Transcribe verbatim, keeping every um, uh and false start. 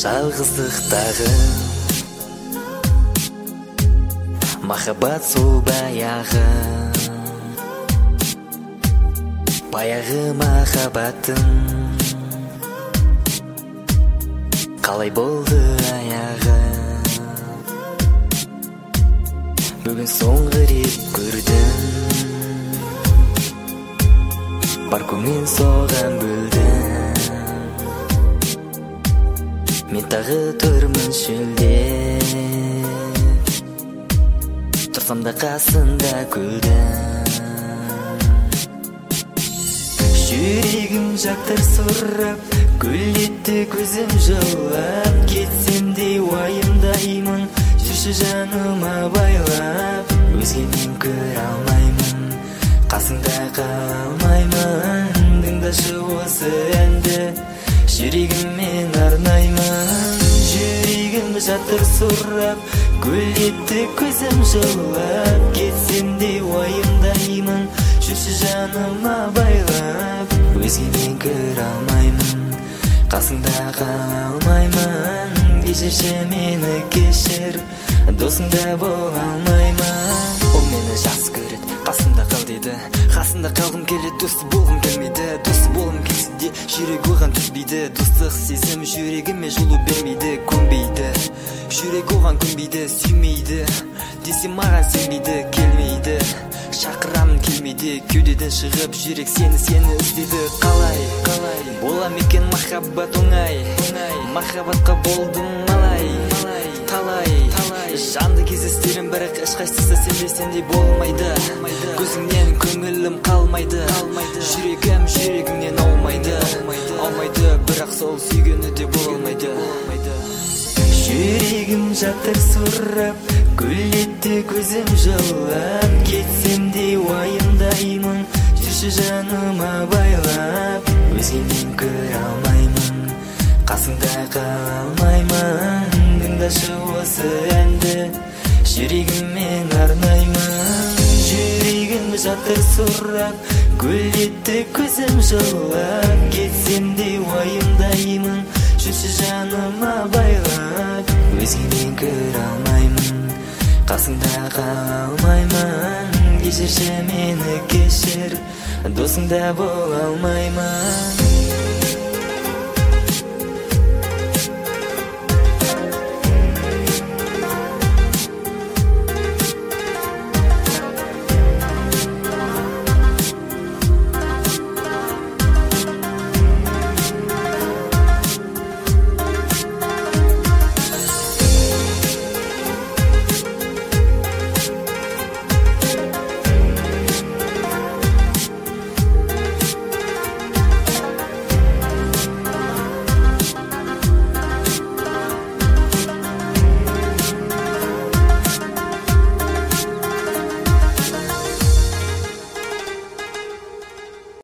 жалғыздықтағы махаббат сол баяғы баяғы махаббатым қалай болды аяғы бүгін соңғы рет көрдім бар көңіл соған бөлдім мен тағы тұрмын шөлдеп тұрсам да қасында күлдім жүрегім жақтыр сұрап гүлдетті көзім жылап кетсем де уайымдаймын жүрші жаныма байлап өзгемен көре алмаймын қасыңда қала алмаймын тыңдашы осы әнді жүрегіммен арнаймын жүрегім жатыр сұрап гүлдетті көзім жылап кетсем де уайымдаймын жүрші жаныма байлап өзгемен көре алмаймын қасыңда қала алмаймын кешірші мені кешір досыңда бола алмаймын ол мені жақсы көреді қасымда қал дейді қасында қалғым келеді досы болғым келмейді досы болғым келсе де жүрек оған төзбейді достық сезім жүрегіме жылу бермейді көнбейді жүрек оған көнбейді сүймейді десе маған сенбейді келмейді шақырамын келмейді кеудеден шығып жүрек сені сені іздейді қалай қалай бола ма екен махаббат оңай махаббатқа болдым малай талай жанды кездестерім бірақ ешқайсысы сенбесеңдей болмайды көзіңнен көңілім қалмайды жүрегім жүрегіңнен аумайды аумайды бірақ сол сүйгені де болмайды жүрегім жатыр сұрап гүлдетті көзім жылап кетсем де уайымдаймын жүрші жаныма байлап өзгемен көре алмаймын қасыңда қала алмаймын тыңдашы осы әнді жүрегіммен арнаймын жүрегім жатыр сұрап гүлдетті көзім жылап кетсем де уайымдаймын жүрші жаныма байлап өзгемен көре алмаймын қасыңда қала алмаймын кешірші мені кешір досыңда бола алмаймын